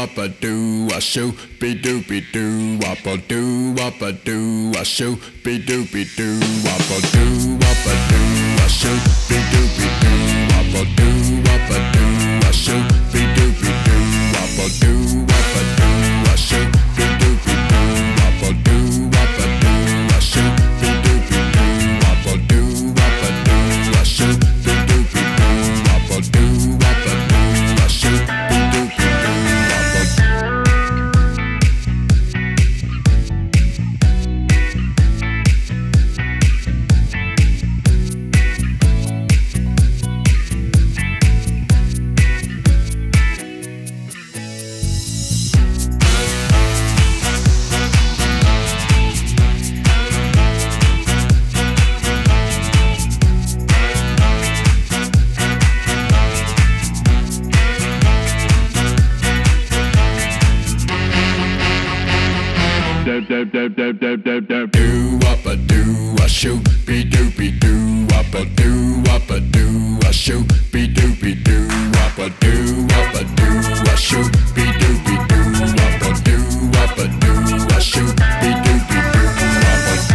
wop a doo a shoo be doopy doo wop a doo wop a doo a shoo be doopy doo wop a doo wop a doo a shoo be doopy doo wop a doo wop a doo a shoo be doopy doo wop a doo wop a doo a shoo be doopy doo wop a doo wop a doo a shoo be doopy doo wop a doo wop a doo a shoo be doopy doo wop a doo wop a doo a shoo be doopy doo wop a doo wop a doo a shoo be doopy doo wop a doo wop a doo a shoo be doopy doo wop a doo wop a doo a shoo be doopy doo wop a doo wop a doo a shoo be doopy doo wop a